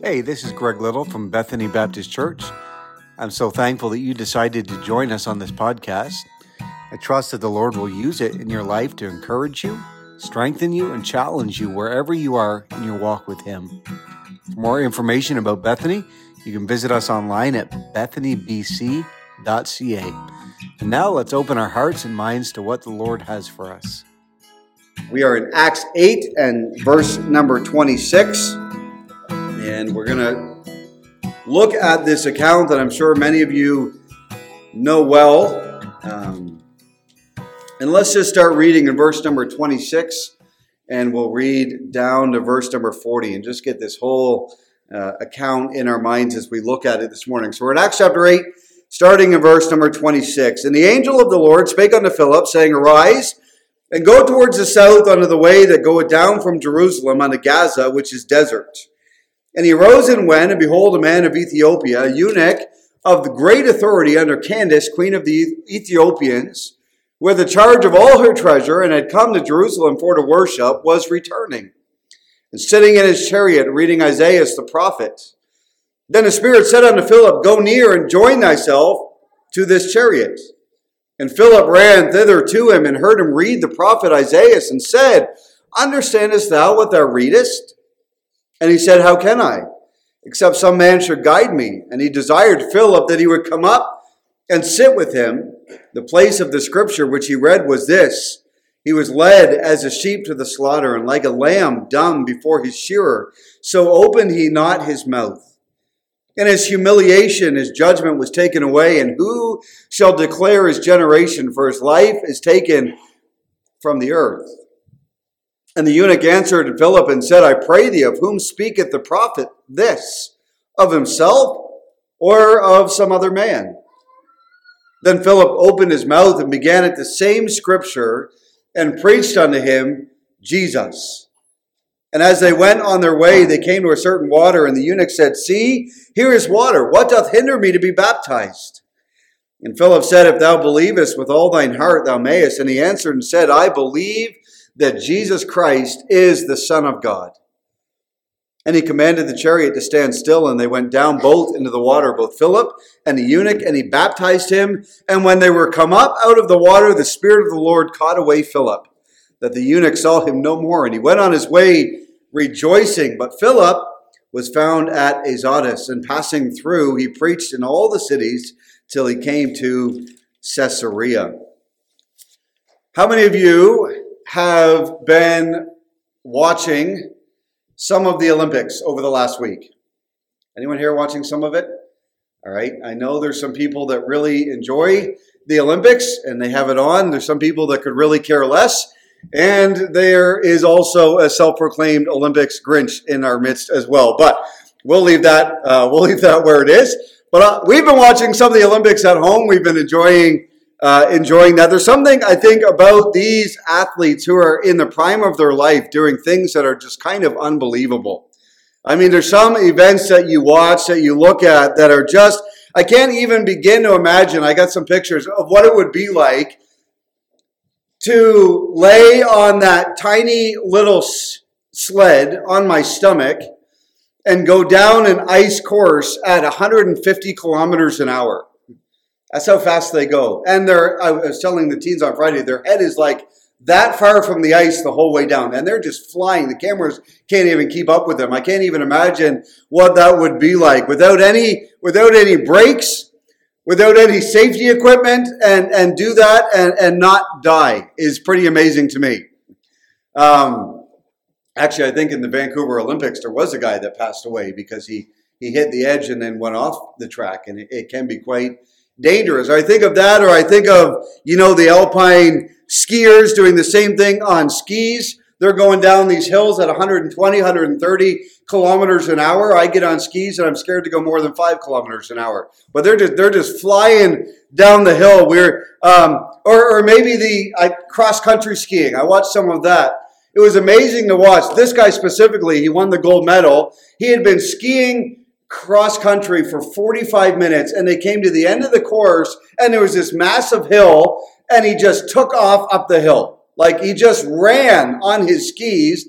Hey, this is Greg Little from Bethany Baptist Church. I'm so thankful that you decided to join us on this podcast. I trust that the Lord will use it in your life to encourage you, strengthen you, and challenge you wherever you are in your walk with Him. For more information about Bethany, you can visit us online at bethanybc.ca. And now let's open our hearts and minds to what the Lord has for us. We are in Acts 8 and verse number 26. And we're going to look at this account that I'm sure many of you know well. And let's just start reading in verse number 26. And we'll read down to verse number 40 and just get this whole account in our minds as we look at it this morning. So we're in Acts chapter 8, starting in verse number 26. And the angel of the Lord spake unto Philip, saying, Arise, and go towards the south unto the way that goeth down from Jerusalem unto Gaza, which is desert. And he arose and went, and behold, a man of Ethiopia, a eunuch of the great authority under Candace, queen of the Ethiopians, with the charge of all her treasure, and had come to Jerusalem for to worship, was returning, and sitting in his chariot, reading Isaiah the prophet. Then the Spirit said unto Philip, Go near and join thyself to this chariot. And Philip ran thither to him, and heard him read the prophet Isaiah, and said, Understandest thou what thou readest? And he said, How can I? Except some man should guide me. And he desired Philip that he would come up and sit with him. The place of the scripture which he read was this: He was led as a sheep to the slaughter, and like a lamb dumb before his shearer, so opened he not his mouth. In his humiliation his judgment was taken away, and who shall declare his generation? For his life is taken from the earth. And the eunuch answered Philip and said, I pray thee, of whom speaketh the prophet this? Of himself or of some other man? Then Philip opened his mouth and began at the same scripture and preached unto him Jesus. And as they went on their way, they came to a certain water, and the eunuch said, See, here is water. What doth hinder me to be baptized? And Philip said, If thou believest with all thine heart, thou mayest. And he answered and said, I believe that Jesus Christ is the Son of God. And he commanded the chariot to stand still, and they went down both into the water, both Philip and the eunuch, and he baptized him. And when they were come up out of the water, the Spirit of the Lord caught away Philip, that the eunuch saw him no more, and he went on his way rejoicing. But Philip was found at Azotus, and passing through, he preached in all the cities till he came to Caesarea. How many of you have been watching some of the Olympics over the last week? Anyone here watching some of it? All right. I know there's some people that really enjoy the Olympics and they have it on. There's some people that could really care less. And there is also a self-proclaimed Olympics Grinch in our midst as well. But we'll leave that where it is. But we've been watching some of the Olympics at home. We've been enjoying that. There's something I think about these athletes who are in the prime of their life doing things that are just kind of unbelievable. I mean, there's some events that you watch, that you look at, that are just, I can't even begin to imagine. I got some pictures of what it would be like to lay on that tiny little sled on my stomach and go down an ice course at 150 kilometers an hour. That's how fast they go. And I was telling the teens on Friday, their head is like that far from the ice the whole way down. And they're just flying. The cameras can't even keep up with them. I can't even imagine what that would be like without any brakes, without any safety equipment, and do that and not die is pretty amazing to me. Actually, I think in the Vancouver Olympics, there was a guy that passed away because he hit the edge and then went off the track. And it can be quite dangerous. I think of that, or I think of, the alpine skiers doing the same thing on skis. They're going down these hills at 120, 130 kilometers an hour. I get on skis and I'm scared to go more than 5 kilometers an hour. But they're just flying down the hill. Or maybe the cross-country skiing. I watched some of that. It was amazing to watch. This guy specifically, he won the gold medal. He had been skiing cross country for 45 minutes, and they came to the end of the course, and there was this massive hill, and he just took off up the hill. Like he just ran on his skis.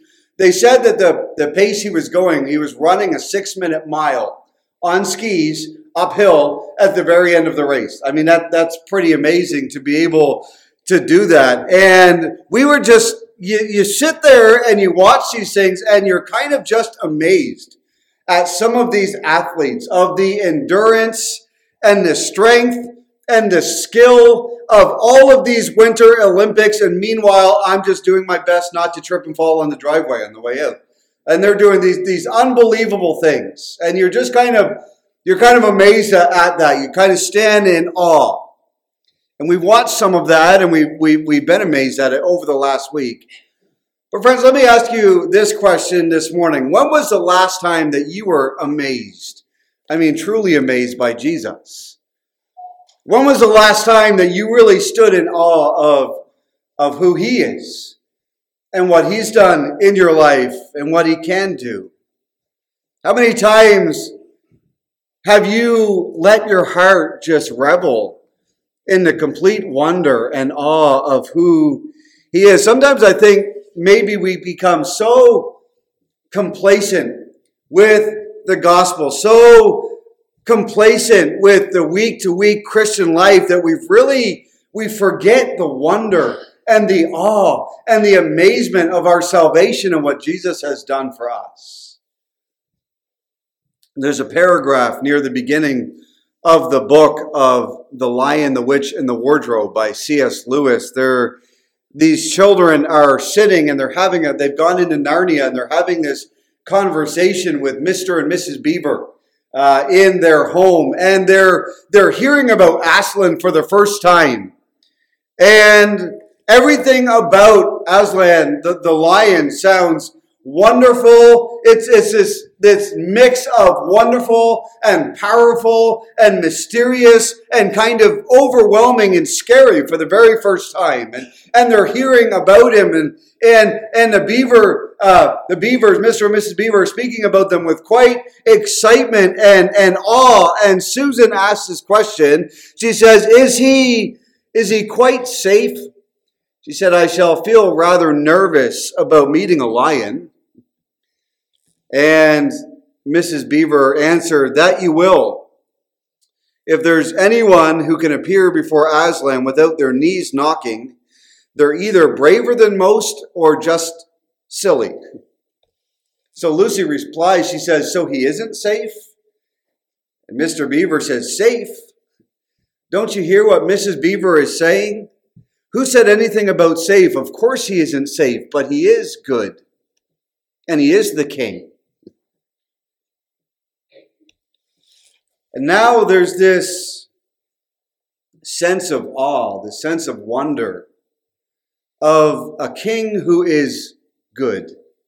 they said that the pace he was going, he was running a 6-minute mile on skis uphill at the very end of the race. I mean, that's pretty amazing to be able to do that. And we were just, you sit there and you watch these things and you're kind of just amazed at some of these athletes, of the endurance and the strength and the skill of all of these Winter Olympics. And meanwhile, I'm just doing my best not to trip and fall on the driveway on the way out. And they're doing these unbelievable things. And you're just kind of amazed at that. You kind of stand in awe. And we've watched some of that, and we've been amazed at it over the last week. But friends, let me ask you this question this morning. When was the last time that you were amazed? I mean, truly amazed by Jesus? When was the last time that you really stood in awe of who he is and what he's done in your life and what he can do? How many times have you let your heart just revel in the complete wonder and awe of who he is? Sometimes I think maybe we become so complacent with the gospel, so complacent with the week-to-week Christian life that we forget the wonder and the awe and the amazement of our salvation and what Jesus has done for us. There's a paragraph near the beginning of the book of The Lion, the Witch, and the Wardrobe by C.S. Lewis. These children are sitting and they've gone into Narnia and they're having this conversation with Mr. and Mrs. Beaver in their home. And they're hearing about Aslan for the first time. And everything about Aslan, the lion, sounds wonderful. It's this mix of wonderful and powerful and mysterious and kind of overwhelming and scary for the very first time. And they're hearing about him and the beavers, Mr. and Mrs. Beaver, are speaking about them with quite excitement and awe. And Susan asks this question. She says, is he quite safe? She said, I shall feel rather nervous about meeting a lion. And Mrs. Beaver answered, that you will. If there's anyone who can appear before Aslan without their knees knocking, they're either braver than most or just silly. So Lucy replies, she says, so he isn't safe? And Mr. Beaver says, safe? Don't you hear what Mrs. Beaver is saying? Who said anything about safe? Of course he isn't safe, but he is good. And he is the king. And now there's this sense of awe, this sense of wonder of a king who is good.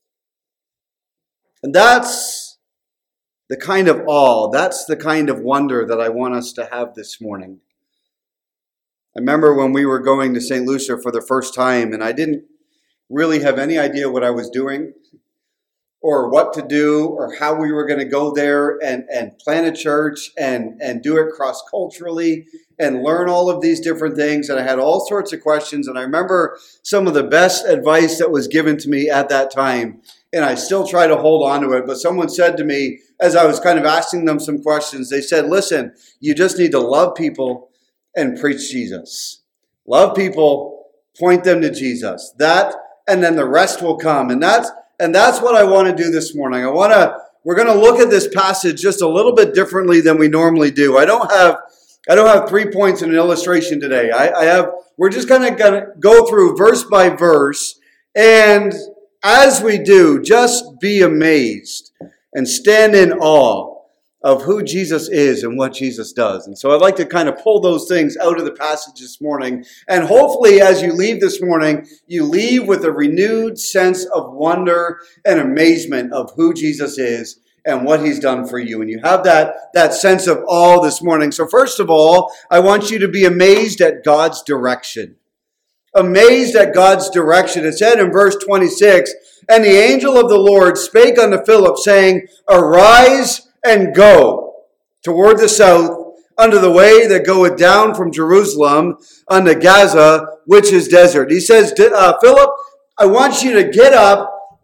And that's the kind of awe, that's the kind of wonder that I want us to have this morning. I remember when we were going to St. Lucia for the first time, and I didn't really have any idea what I was doing or what to do or how we were going to go there and plant a church and do it cross-culturally and learn all of these different things. And I had all sorts of questions. And I remember some of the best advice that was given to me at that time. And I still try to hold on to it. But someone said to me, as I was kind of asking them some questions, they said, listen, you just need to love people and preach Jesus. Love people, point them to Jesus. That, and then the rest will come. And that's what I want to do this morning. We're going to look at this passage just a little bit differently than we normally do. I don't have 3 points in an illustration today. We're just going to go through verse by verse. And as we do, just be amazed and stand in awe of who Jesus is and what Jesus does. And so I'd like to kind of pull those things out of the passage this morning. And hopefully as you leave this morning, you leave with a renewed sense of wonder and amazement of who Jesus is and what he's done for you. And you have that sense of awe this morning. So first of all, I want you to be amazed at God's direction. Amazed at God's direction. It said in verse 26, and the angel of the Lord spake unto Philip, saying, arise and go toward the south unto the way that goeth down from Jerusalem unto Gaza, which is desert. He says, Philip, I want you to get up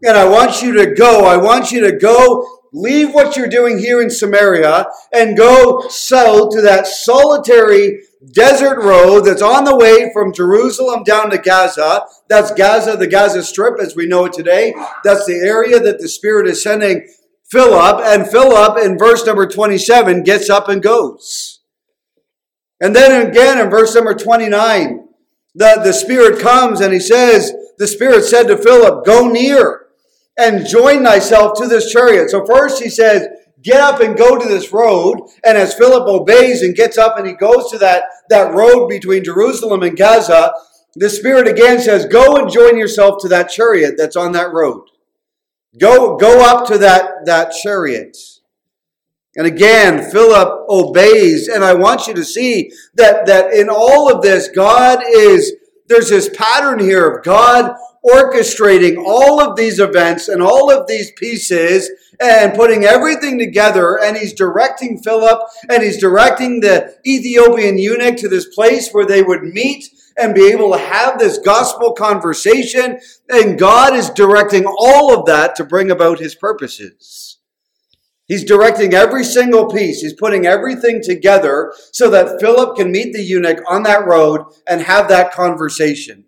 and I want you to go. I want you to go, leave what you're doing here in Samaria, and go south to that solitary desert road that's on the way from Jerusalem down to Gaza. That's Gaza, the Gaza Strip as we know it today. That's the area that the Spirit is sending Philip. And Philip, in verse number 27, gets up and goes. And then again in verse number 29, the Spirit comes and he says, the Spirit said to Philip, go near and join thyself to this chariot. So first he says, get up and go to this road. And as Philip obeys and gets up and he goes to that road between Jerusalem and Gaza, the Spirit again says, go and join yourself to that chariot that's on that road. Go up to that chariot. And again, Philip obeys. And I want you to see that in all of this, there's this pattern here of God orchestrating all of these events and all of these pieces and putting everything together. And he's directing Philip and he's directing the Ethiopian eunuch to this place where they would meet and be able to have this gospel conversation. And God is directing all of that to bring about his purposes. He's directing every single piece. He's putting everything together so that Philip can meet the eunuch on that road and have that conversation.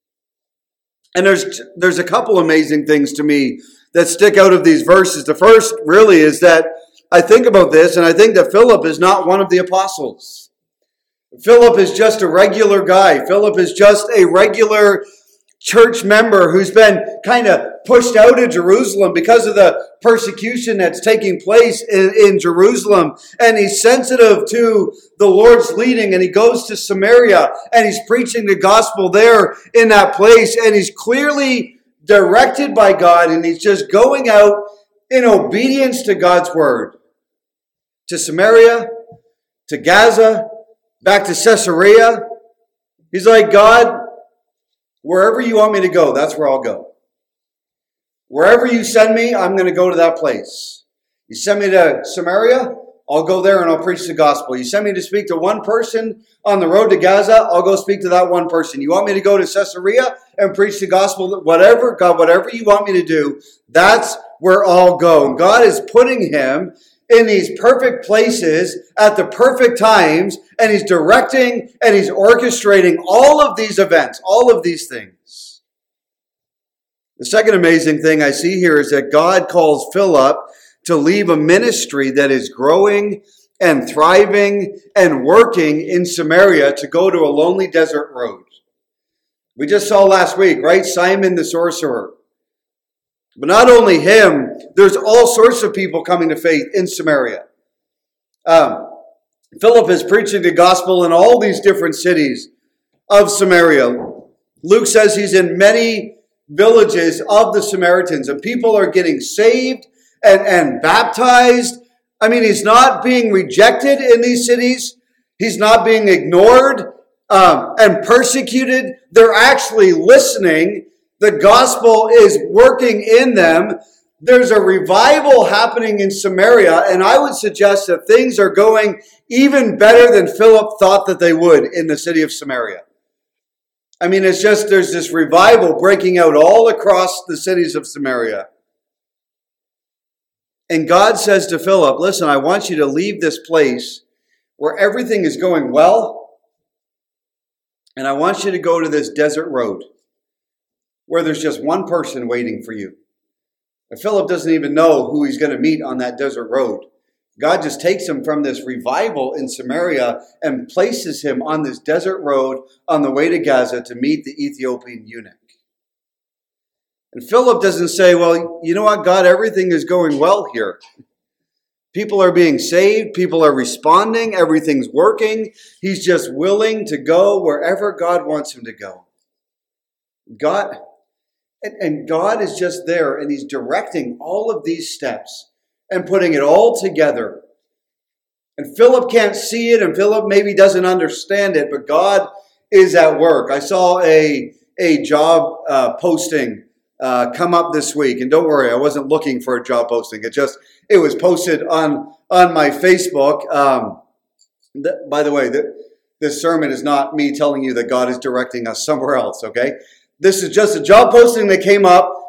And there's a couple amazing things to me that stick out of these verses. The first really is that I think about this and I think that Philip is not one of the apostles. Philip is just a regular guy. Philip is just a regular church member who's been kind of pushed out of Jerusalem because of the persecution that's taking place in Jerusalem. And he's sensitive to the Lord's leading, and he goes to Samaria and he's preaching the gospel there in that place. And he's clearly directed by God, and he's just going out in obedience to God's word. To Samaria, to Gaza, back to Caesarea. He's like, God, wherever you want me to go, that's where I'll go. Wherever you send me, I'm going to go to that place. You send me to Samaria, I'll go there and I'll preach the gospel. You send me to speak to one person on the road to Gaza, I'll go speak to that one person. You want me to go to Caesarea and preach the gospel? Whatever, God, whatever you want me to do, that's where I'll go. And God is putting him in these perfect places at the perfect times, and he's directing and he's orchestrating all of these events, all of these things. The second amazing thing I see here is that God calls Philip to leave a ministry that is growing and thriving and working in Samaria to go to a lonely desert road. We just saw last week, right? Simon the sorcerer. But not only him, there's all sorts of people coming to faith in Samaria. Philip is preaching the gospel in all these different cities of Samaria. Luke says he's in many villages of the Samaritans, and people are getting saved and baptized. I mean, he's not being rejected in these cities. He's not being ignored and persecuted. They're actually listening. The gospel is working in them. There's a revival happening in Samaria, and I would suggest that things are going even better than Philip thought that they would in the city of Samaria. I mean, it's just, there's this revival breaking out all across the cities of Samaria. And God says to Philip, listen, I want you to leave this place where everything is going well, and I want you to go to this desert road where there's just one person waiting for you. And Philip doesn't even know who he's going to meet on that desert road. God just takes him from this revival in Samaria and places him on this desert road on the way to Gaza to meet the Ethiopian eunuch. And Philip doesn't say, well, you know what, God, everything is going well here. People are being saved. People are responding. Everything's working. He's just willing to go wherever God wants him to go. God is just there, and he's directing all of these steps and putting it all together. And Philip can't see it, and Philip maybe doesn't understand it, but God is at work. I saw a job posting come up this week, and don't worry, I wasn't looking for a job posting. It was posted on my Facebook. By the way, this sermon is not me telling you that God is directing us somewhere else, okay? This is just a job posting that came up,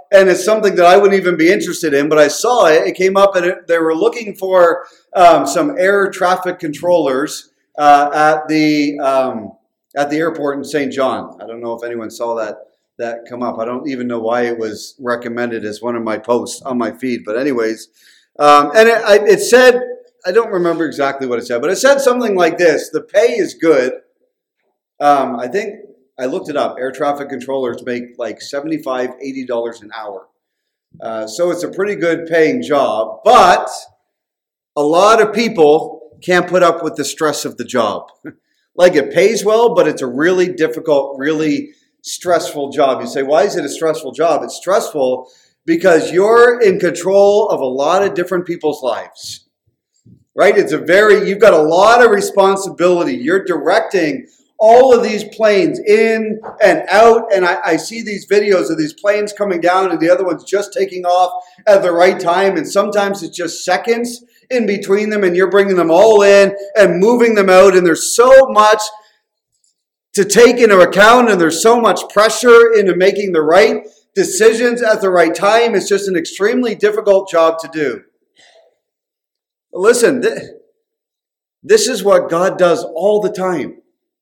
and it's something that I wouldn't even be interested in, but I saw it. It came up, and they were looking for some air traffic controllers at the airport in St. John. I don't know if anyone saw that come up. I don't even know why it was recommended as one of my posts on my feed. But anyways, and it said, I don't remember exactly what it said, but it said something like this: the pay is good. I think I looked it up. Air traffic controllers make like $75, $80 an hour. So it's a pretty good paying job, but a lot of people can't put up with the stress of the job. Like, it pays well, but it's a really difficult, really stressful job. You say, why is it a stressful job? It's stressful because you're in control of a lot of different people's lives, right? You've got a lot of responsibility. You're directing all of these planes in and out, and I see these videos of these planes coming down and the other ones just taking off at the right time, and sometimes it's just seconds in between them, and you're bringing them all in and moving them out, and there's so much to take into account, and there's so much pressure into making the right decisions at the right time. It's just an extremely difficult job to do. But listen, this is what God does all the time.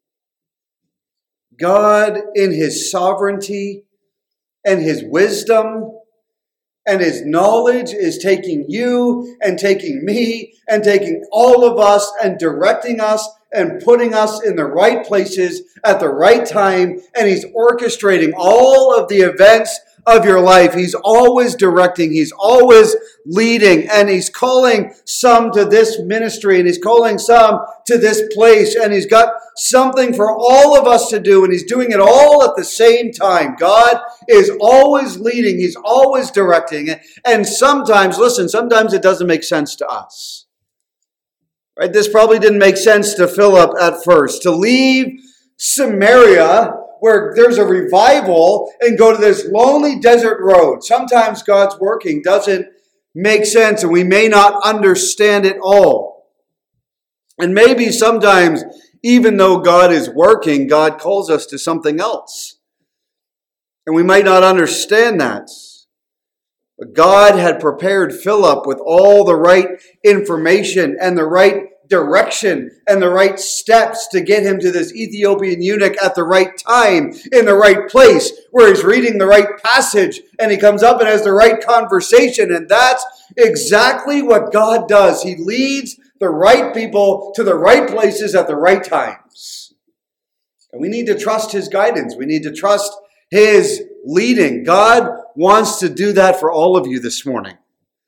God, in His sovereignty and His wisdom and His knowledge, is taking you and taking me and taking all of us and directing us and putting us in the right places at the right time. And He's orchestrating all of the events of your life. He's always directing. He's always leading. And He's calling some to this ministry, and He's calling some to this place. And He's got something for all of us to do, and He's doing it all at the same time. God is always leading. He's always directing. And sometimes it doesn't make sense to us. Right? This probably didn't make sense to Philip at first. To leave Samaria, where there's a revival, and go to this lonely desert road. Sometimes God's working doesn't make sense, and we may not understand it all. And maybe sometimes, even though God is working, God calls us to something else. And we might not understand that. But God had prepared Philip with all the right information and the right direction and the right steps to get him to this Ethiopian eunuch at the right time, in the right place, where he's reading the right passage, and he comes up and has the right conversation. And that's exactly what God does. He leads the right people to the right places at the right times. And we need to trust His guidance. We need to trust His leading. God wants to do that for all of you this morning,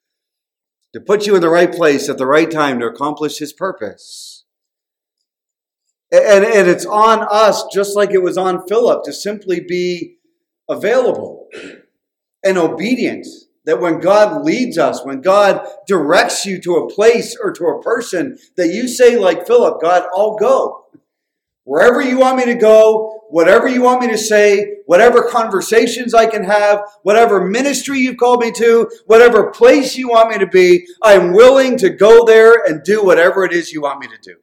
to put you in the right place at the right time to accomplish His purpose. And it's on us, just like it was on Philip, to simply be available and obedient. That when God leads us, when God directs you to a place or to a person, that you say like Philip, God, I'll go. Wherever you want me to go, whatever you want me to say, whatever conversations I can have, whatever ministry you've called me to, whatever place you want me to be, I'm willing to go there and do whatever it is you want me to do.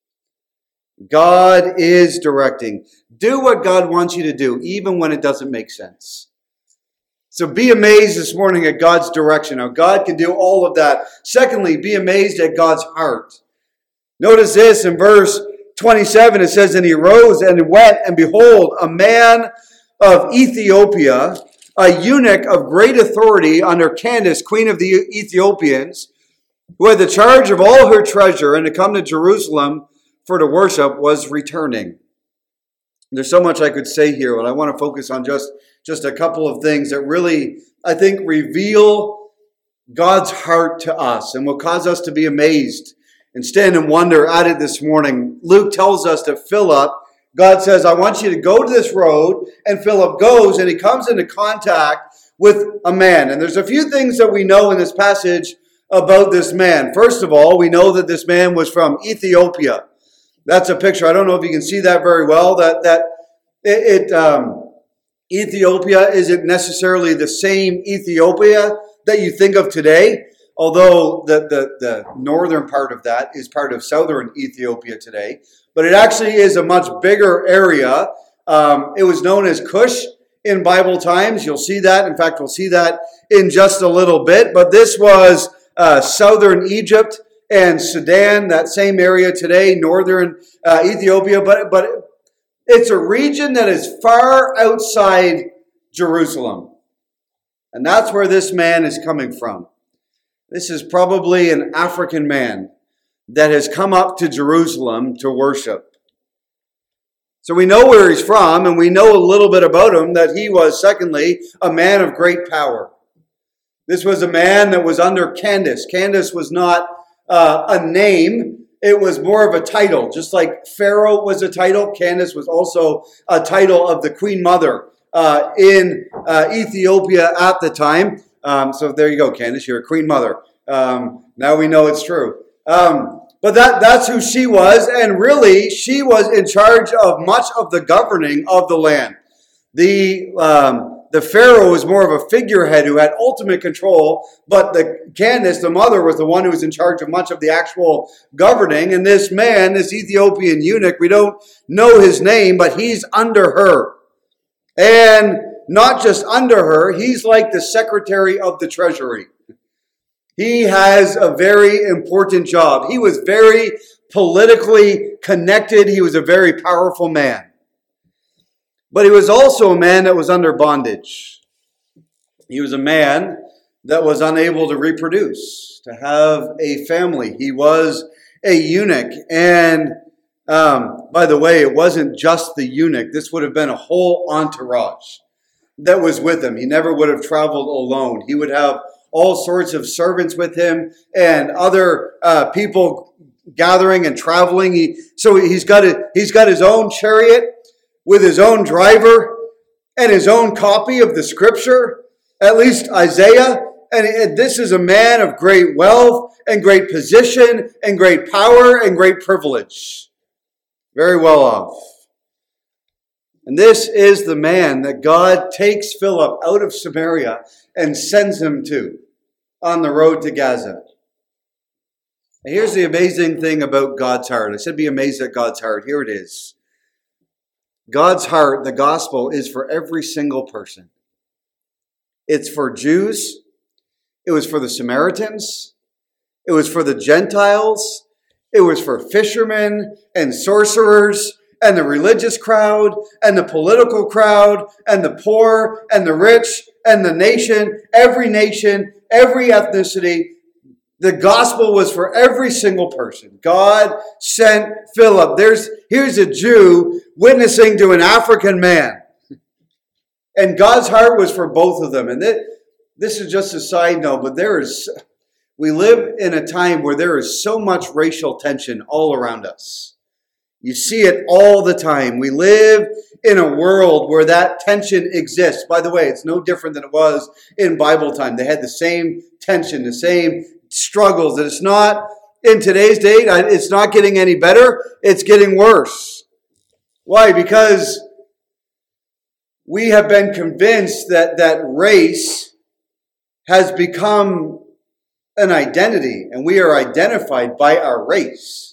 God is directing. Do what God wants you to do, even when it doesn't make sense. So be amazed this morning at God's direction, how God can do all of that. Secondly, be amazed at God's heart. Notice this in verse 27, it says, and he arose and went, and behold, a man of Ethiopia, a eunuch of great authority under Candace, queen of the Ethiopians, who had the charge of all her treasure, and to come to Jerusalem for to worship, was returning. There's so much I could say here, but I want to focus on just a couple of things that really, I think, reveal God's heart to us and will cause us to be amazed and stand in wonder at it this morning. Luke tells us that Philip, God says, I want you to go to this road, and Philip goes, and he comes into contact with a man. And there's a few things that we know in this passage about this man. First of all, we know that this man was from Ethiopia. That's a picture. I don't know if you can see that very well. Ethiopia isn't necessarily the same Ethiopia that you think of today, although the northern part of that is part of southern Ethiopia today. But it actually is a much bigger area. It was known as Cush in Bible times. You'll see that. In fact, we'll see that in just a little bit. But this was southern Egypt and Sudan, that same area today, northern Ethiopia. But it's a region that is far outside Jerusalem. And that's where this man is coming from. This is probably an African man that has come up to Jerusalem to worship. So we know where he's from, and we know a little bit about him, that he was, secondly, a man of great power. This was a man that was under Candace. Candace was not a name. It was more of a title. Just like Pharaoh was a title, Candace was also a title of the Queen Mother in Ethiopia at the time. So there you go, Candace. You're a Queen Mother. Now we know it's true. But that's who she was, and really, she was in charge of much of the governing of the land. The Pharaoh was more of a figurehead who had ultimate control, but Candace, the mother, was the one who was in charge of much of the actual governing. And this man, this Ethiopian eunuch, we don't know his name, but he's under her. And not just under her, he's like the secretary of the treasury. He has a very important job. He was very politically connected. He was a very powerful man. But he was also a man that was under bondage. He was a man that was unable to reproduce, to have a family. He was a eunuch. And by the way, it wasn't just the eunuch. This would have been a whole entourage that was with him. He never would have traveled alone. He would have all sorts of servants with him and other people gathering and traveling. So he's got his own chariot with his own driver and his own copy of the scripture, at least Isaiah. And this is a man of great wealth and great position and great power and great privilege. Very well off. And this is the man that God takes Philip out of Samaria and sends him to on the road to Gaza. And here's the amazing thing about God's heart. I said be amazed at God's heart. Here it is. God's heart, the gospel, is for every single person. It's for Jews. It was for the Samaritans. It was for the Gentiles. It was for fishermen and sorcerers and the religious crowd and the political crowd and the poor and the rich and the nation, every ethnicity. The gospel was for every single person. God sent Philip. Here's a Jew witnessing to an African man. And God's heart was for both of them. And this is just a side note, but we live in a time where there is so much racial tension all around us. You see it all the time. We live in a world where that tension exists. By the way, it's no different than it was in Bible time. They had the same tension, the same struggles. And it's not, in today's day, it's not getting any better. It's getting worse. Why? Because we have been convinced that race has become an identity, and we are identified by our race.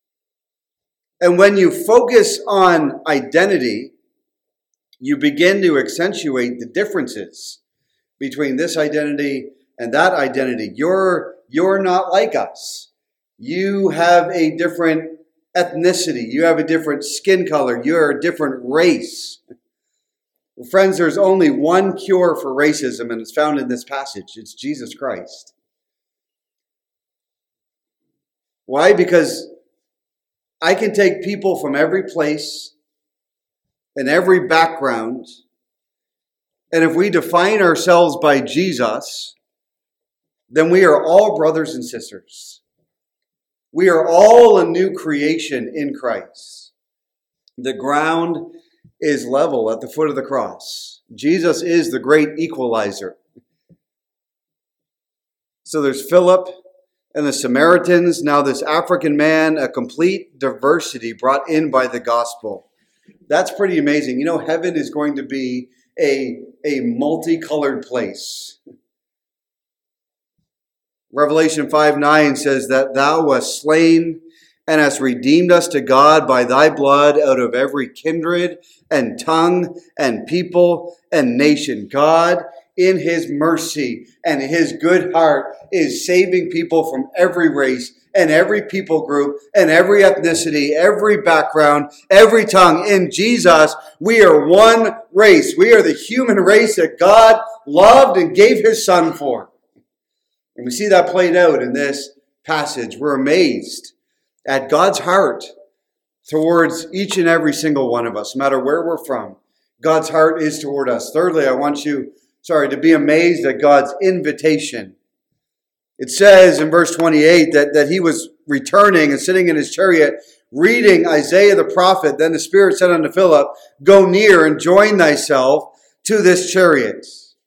And when you focus on identity, you begin to accentuate the differences between this identity and that identity. You're not like us. You have a different ethnicity. You have a different skin color. You're a different race. Friends, there's only one cure for racism, and it's found in this passage. It's Jesus Christ. Why? Because I can take people from every place and every background, and if we define ourselves by Jesus, then we are all brothers and sisters. We are all a new creation in Christ. The ground is level at the foot of the cross. Jesus is the great equalizer. So there's Philip and the Samaritans, now this African man, a complete diversity brought in by the gospel. That's pretty amazing. You know, heaven is going to be a multicolored place. Revelation 5:9 says that thou wast slain, and hast redeemed us to God by thy blood out of every kindred and tongue and people and nation. God, in his mercy and his good heart, is saving people from every race and every people group and every ethnicity, every background, every tongue. In Jesus, we are one race. We are the human race that God loved and gave his son for. And we see that played out in this passage. We're amazed at God's heart towards each and every single one of us, no matter where we're from. God's heart is toward us. Thirdly, I want you, to be amazed at God's invitation. It says in verse 28 that he was returning and sitting in his chariot, reading Isaiah the prophet. Then the Spirit said unto Philip, go near and join thyself to this chariot.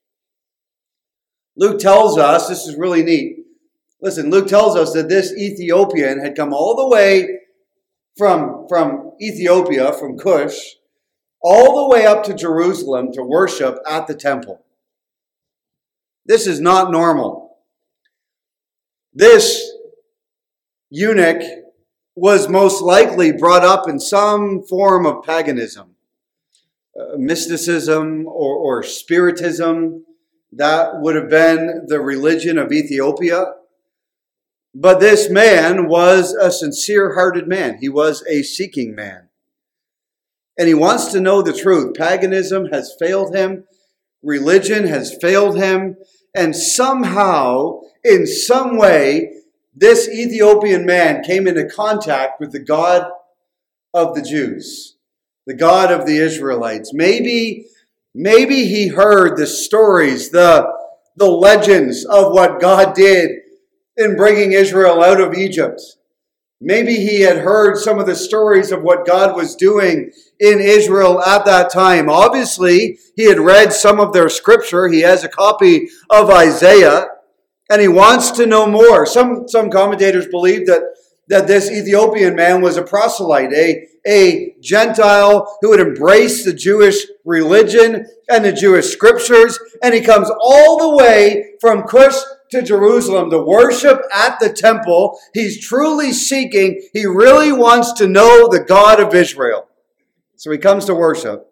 Luke tells us, this is really neat. Listen, Luke tells us that this Ethiopian had come all the way from Ethiopia, from Cush, all the way up to Jerusalem to worship at the temple. This is not normal. This eunuch was most likely brought up in some form of paganism, mysticism or spiritism. That would have been the religion of Ethiopia. But this man was a sincere-hearted man. He was a seeking man. And he wants to know the truth. Paganism has failed him. Religion has failed him. And somehow, in some way, this Ethiopian man came into contact with the God of the Jews, the God of the Israelites. Maybe he heard the stories, the legends of what God did in bringing Israel out of Egypt. Maybe he had heard some of the stories of what God was doing in Israel at that time. Obviously, he had read some of their scripture. He has a copy of Isaiah, and he wants to know more. Some commentators believe that this Ethiopian man was a proselyte, a Gentile who had embraced the Jewish religion and the Jewish scriptures, and he comes all the way from Cush to Jerusalem to worship at the temple. He's truly seeking. He really wants to know the God of Israel. So he comes to worship.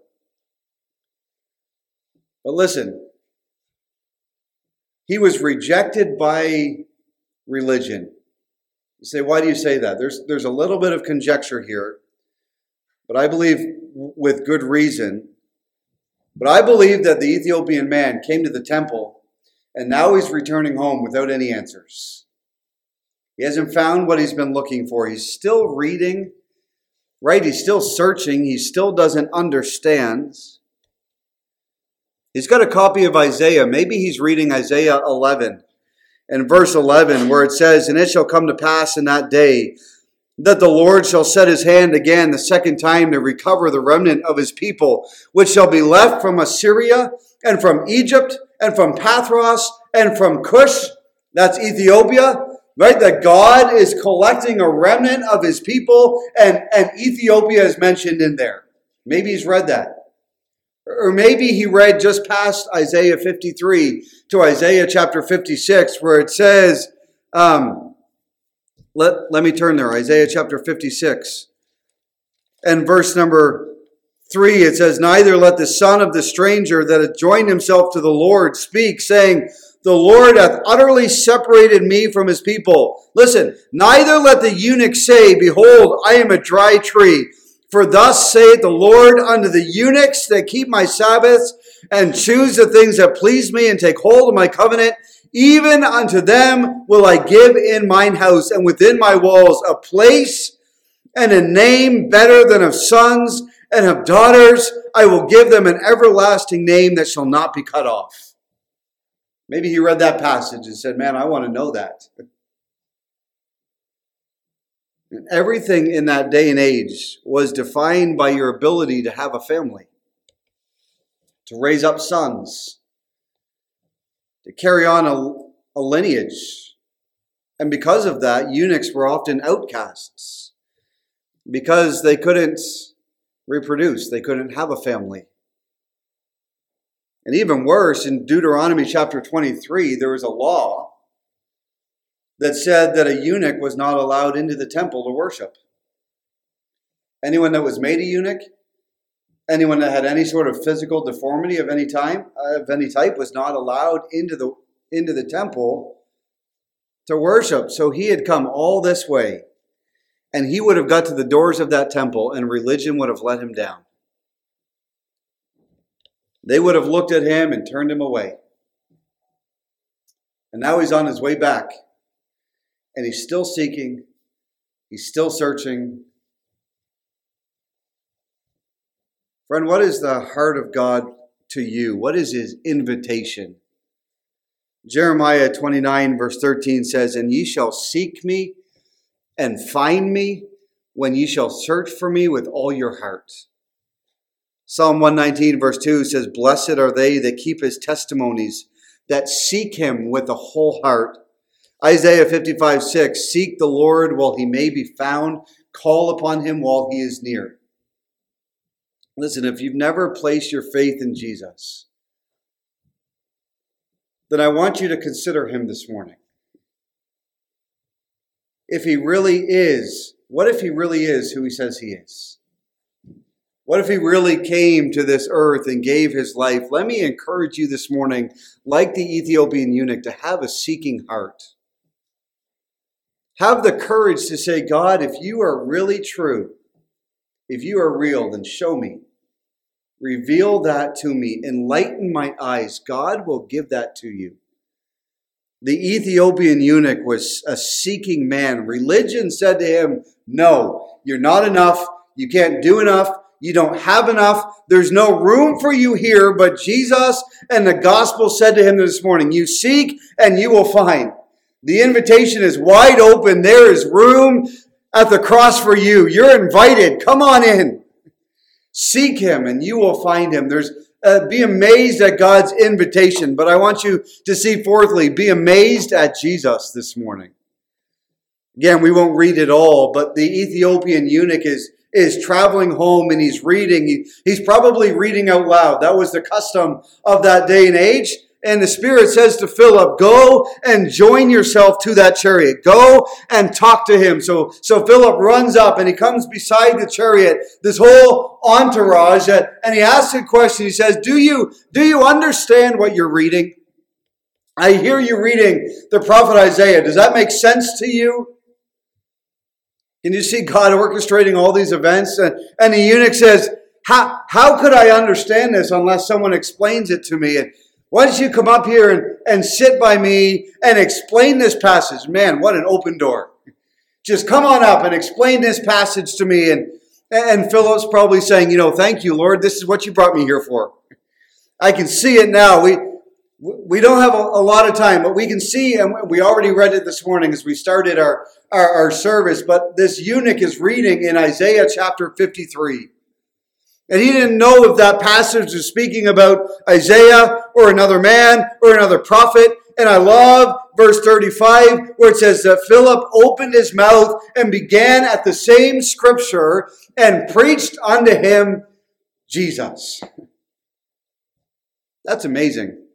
But listen, he was rejected by religion. You say, why do you say that? There's a little bit of conjecture here, but I believe with good reason. But I believe that the Ethiopian man came to the temple, and now he's returning home without any answers. He hasn't found what he's been looking for. He's still reading, right? He's still searching. He still doesn't understand. He's got a copy of Isaiah. Maybe he's reading Isaiah 11 and verse 11, where it says, and it shall come to pass in that day that the Lord shall set his hand again the second time to recover the remnant of his people, which shall be left from Assyria and from Egypt and from Pathros and from Cush. That's Ethiopia, right? That God is collecting a remnant of his people, and Ethiopia is mentioned in there. Maybe he's read that. Or maybe he read just past Isaiah 53 to Isaiah chapter 56, where it says, let me turn there, Isaiah chapter 56. And verse number 3, it says, neither let the son of the stranger that hath joined himself to the Lord speak, saying, the Lord hath utterly separated me from his people. Listen, neither let the eunuch say, behold, I am a dry tree. For thus saith the Lord unto the eunuchs that keep my Sabbaths, and choose the things that please me, and take hold of my covenant, even unto them will I give in mine house, and within my walls a place and a name better than of sons and of daughters. I will give them an everlasting name that shall not be cut off. Maybe he read that passage and said, man, I want to know that. And everything in that day and age was defined by your ability to have a family, to raise up sons, to carry on a lineage. And because of that, eunuchs were often outcasts because they couldn't reproduce. They couldn't have a family. And even worse, in Deuteronomy chapter 23, there was a law that said that a eunuch was not allowed into the temple to worship. Anyone that was made a eunuch, anyone that had any sort of physical deformity of any type, was not allowed into the temple to worship. So he had come all this way, and he would have got to the doors of that temple, and religion would have let him down. They would have looked at him and turned him away. And now he's on his way back, and he's still seeking, he's still searching. Friend, what is the heart of God to you? What is his invitation? Jeremiah 29 verse 13 says, "And ye shall seek me and find me when ye shall search for me with all your heart." Psalm 119 verse 2 says, "Blessed are they that keep his testimonies, that seek him with the whole heart." Isaiah 55:6, "Seek the Lord while he may be found, call upon him while he is near." Listen, if you've never placed your faith in Jesus, then I want you to consider him this morning. If he really is, what if he really is who he says he is? What if he really came to this earth and gave his life? Let me encourage you this morning, like the Ethiopian eunuch, to have a seeking heart. Have the courage to say, God, if you are really true, if you are real, then show me. Reveal that to me. Enlighten my eyes. God will give that to you. The Ethiopian eunuch was a seeking man. Religion said to him, no, you're not enough. You can't do enough. You don't have enough. There's no room for you here. But Jesus and the gospel said to him this morning, you seek and you will find. The invitation is wide open. There is room at the cross for you. You're invited. Come on in. Seek him and you will find him. Be amazed at God's invitation. But I want you to see fourthly, be amazed at Jesus this morning. Again, we won't read it all, but the Ethiopian eunuch is traveling home and he's reading. He's probably reading out loud. That was the custom of that day and age. And the Spirit says to Philip, go and join yourself to that chariot. Go and talk to him. So Philip runs up and he comes beside the chariot, this whole entourage, and he asks a question. He says, do you understand what you're reading? I hear you reading the prophet Isaiah. Does that make sense to you? Can you see God orchestrating all these events? And the eunuch says, how could I understand this unless someone explains it to me? And why don't you come up here and sit by me and explain this passage? Man, what an open door. Just come on up and explain this passage to me. And Philip's probably saying, thank you, Lord. This is what you brought me here for. I can see it now. We don't have a lot of time, but we can see, and we already read it this morning as we started our service, but this eunuch is reading in Isaiah chapter 53. And he didn't know if that passage was speaking about Isaiah or another man or another prophet. And I love verse 35 where it says that Philip opened his mouth and began at the same scripture and preached unto him Jesus. That's amazing.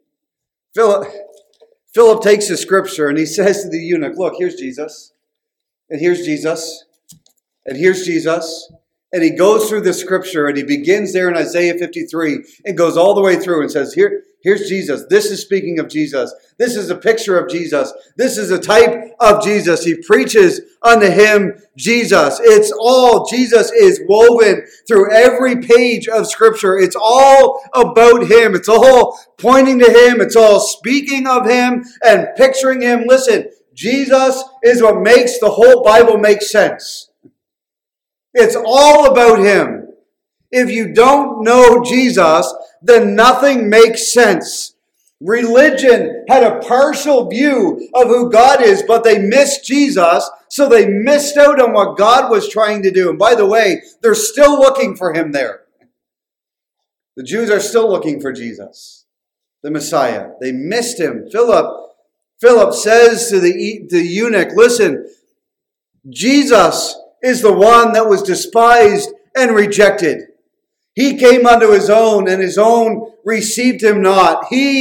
Philip takes the scripture and he says to the eunuch, look, here's Jesus. And here's Jesus. And here's Jesus. And he goes through the scripture and he begins there in Isaiah 53 and goes all the way through and says, here's Jesus. This is speaking of Jesus. This is a picture of Jesus. This is a type of Jesus. He preaches unto him Jesus. It's all, Jesus is woven through every page of scripture. It's all about him. It's all pointing to him. It's all speaking of him and picturing him. Listen, Jesus is what makes the whole Bible make sense. It's all about him. If you don't know Jesus, then nothing makes sense. Religion had a partial view of who God is, but they missed Jesus, so they missed out on what God was trying to do. And by the way, they're still looking for him there. The Jews are still looking for Jesus, the Messiah. They missed him. Philip says to the eunuch, listen, Jesus is the one that was despised and rejected. He came unto his own, and his own received him not. He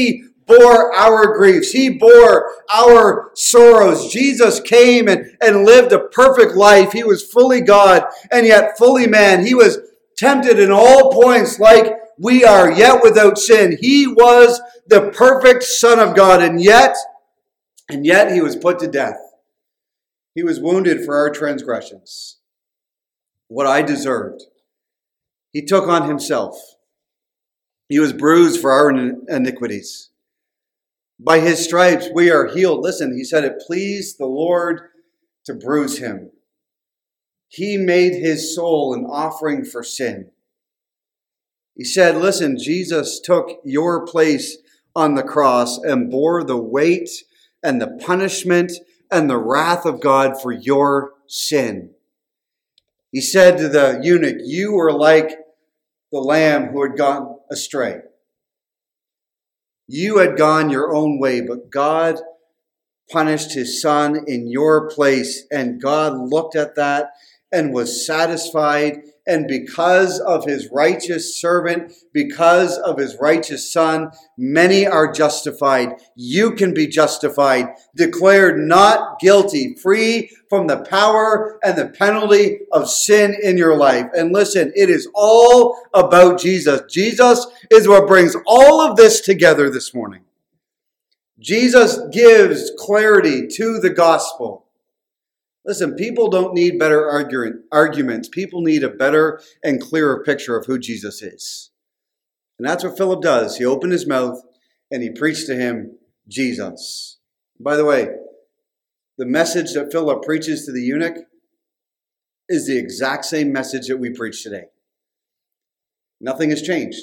bore our griefs. He bore our sorrows. Jesus came and lived a perfect life. He was fully God and yet fully man. He was tempted in all points like we are, yet without sin. He was the perfect Son of God, and yet he was put to death. He was wounded for our transgressions, what I deserved. He took on himself. He was bruised for our iniquities. By his stripes we are healed. Listen, he said it pleased the Lord to bruise him. He made his soul an offering for sin. He said, listen, Jesus took your place on the cross and bore the weight and the punishment and the wrath of God for your sin. He said to the eunuch, you were like the lamb who had gone astray. You had gone your own way, but God punished his Son in your place, and God looked at that and was satisfied. And because of his righteous servant, because of his righteous Son, many are justified. You can be justified, declared not guilty, free from the power and the penalty of sin in your life. And listen, it is all about Jesus. Jesus is what brings all of this together this morning. Jesus gives clarity to the gospel. Listen, people don't need better arguments. People need a better and clearer picture of who Jesus is. And that's what Philip does. He opened his mouth and he preached to him Jesus. By the way, the message that Philip preaches to the eunuch is the exact same message that we preach today. Nothing has changed.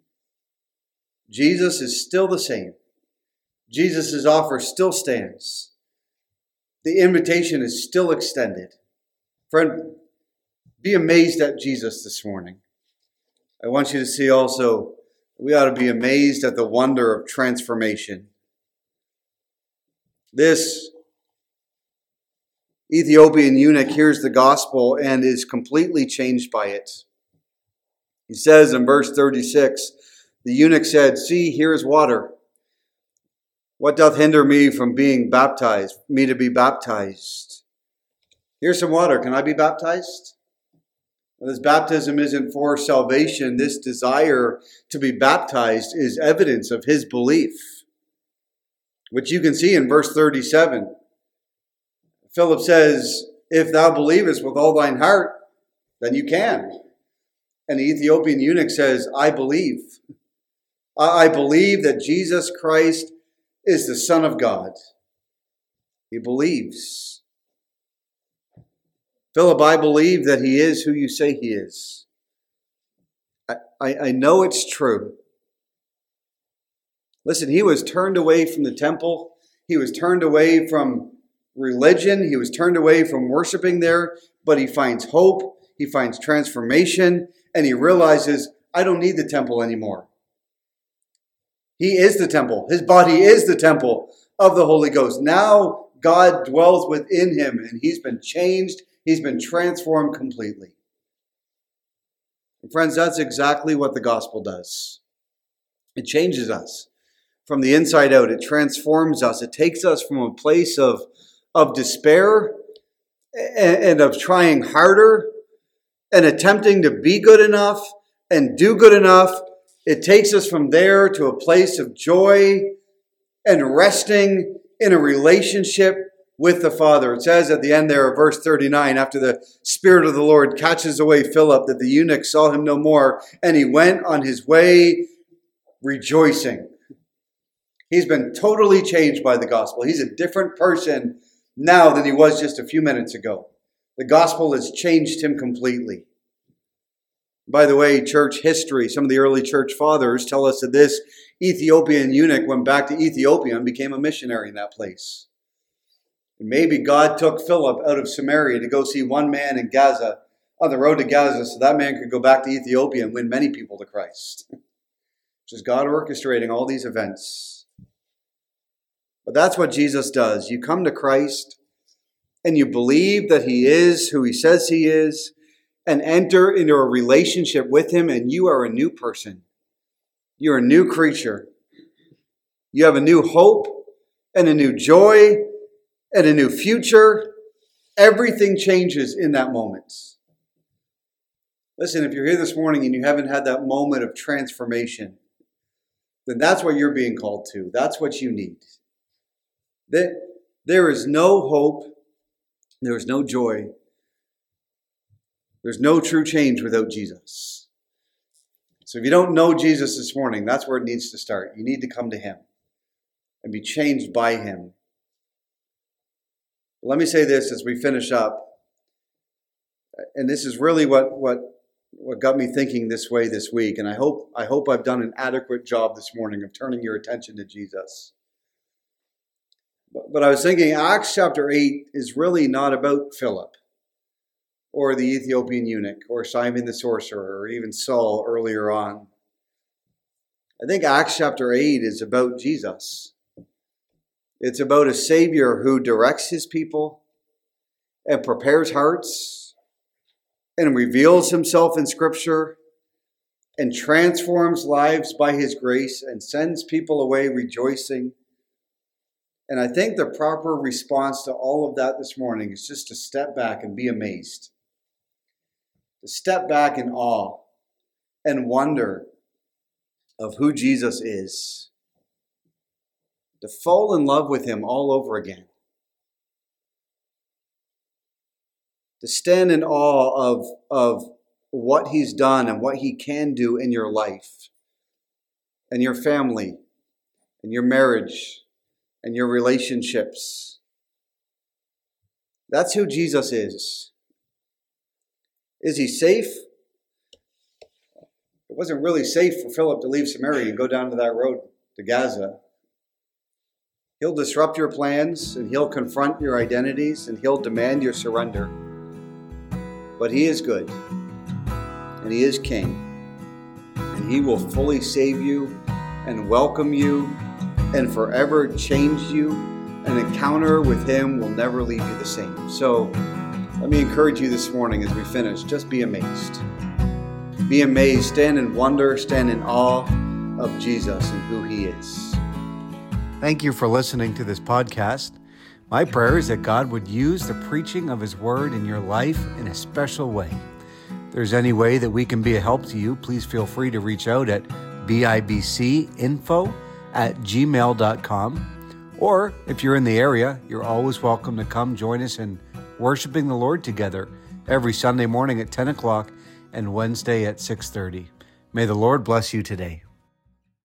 Jesus is still the same. Jesus' offer still stands. The invitation is still extended. Friend, be amazed at Jesus this morning. I want you to see also, we ought to be amazed at the wonder of transformation. This Ethiopian eunuch hears the gospel and is completely changed by it. He says in verse 36, the eunuch said, see, here is water. What doth hinder me from being baptized, me to be baptized? Here's some water. Can I be baptized? Well, this baptism isn't for salvation. This desire to be baptized is evidence of his belief, which you can see in verse 37. Philip says, if thou believest with all thine heart, then you can. And the Ethiopian eunuch says, I believe. I believe that Jesus Christ is the Son of God. He believes. Philip, I believe that he is who you say he is. I know it's true. Listen, he was turned away from the temple. He was turned away from religion. He was turned away from worshiping there. But he finds hope. He finds transformation. And he realizes, I don't need the temple anymore. He is the temple. His body is the temple of the Holy Ghost. Now God dwells within him, and he's been changed. He's been transformed completely. And friends, that's exactly what the gospel does. It changes us from the inside out. It transforms us. It takes us from a place of despair and of trying harder and attempting to be good enough and do good enough. It takes us from there to a place of joy and resting in a relationship with the Father. It says at the end there of verse 39, after the Spirit of the Lord catches away Philip, that the eunuch saw him no more, and he went on his way rejoicing. He's been totally changed by the gospel. He's a different person now than he was just a few minutes ago. The gospel has changed him completely. By the way, church history, some of the early church fathers tell us that this Ethiopian eunuch went back to Ethiopia and became a missionary in that place. And maybe God took Philip out of Samaria to go see one man in Gaza, on the road to Gaza, so that man could go back to Ethiopia and win many people to Christ. Which is God orchestrating all these events. But that's what Jesus does. You come to Christ and you believe that he is who he says he is, and enter into a relationship with him, and you are a new person. You're a new creature. You have a new hope and a new joy and a new future. Everything changes in that moment. Listen, if you're here this morning and you haven't had that moment of transformation, then that's what you're being called to. That's what you need. There is no hope. There is no joy. There's no true change without Jesus. So if you don't know Jesus this morning, that's where it needs to start. You need to come to him and be changed by him. Let me say this as we finish up. And this is really what got me thinking this way this week. And I hope I've done an adequate job this morning of turning your attention to Jesus. But I was thinking Acts chapter 8 is really not about Philip or the Ethiopian eunuch or Simon the sorcerer or even Saul earlier on. I think Acts chapter 8 is about Jesus. It's about a Savior who directs his people and prepares hearts and reveals himself in Scripture and transforms lives by his grace and sends people away rejoicing. And I think the proper response to all of that this morning is just to step back and be amazed. To step back in awe and wonder of who Jesus is. To fall in love with him all over again. To stand in awe of what he's done and what he can do in your life and your family and your marriage and your relationships. That's who Jesus is. Is he safe? It wasn't really safe for Philip to leave Samaria and go down to that road to Gaza. He'll disrupt your plans and he'll confront your identities and he'll demand your surrender. But he is good and he is king and he will fully save you and welcome you and forever change you. An encounter with him will never leave you the same. So let me encourage you this morning as we finish, just be amazed. Be amazed, stand in wonder, stand in awe of Jesus and who he is. Thank you for listening to this podcast. My prayer is that God would use the preaching of his word in your life in a special way. If there's any way that we can be a help to you, please feel free to reach out at bibcinfo@gmail.com. Or if you're in the area, you're always welcome to come join us in worshiping the Lord together every Sunday morning at 10 o'clock and Wednesday at 6:30. May the Lord bless you today.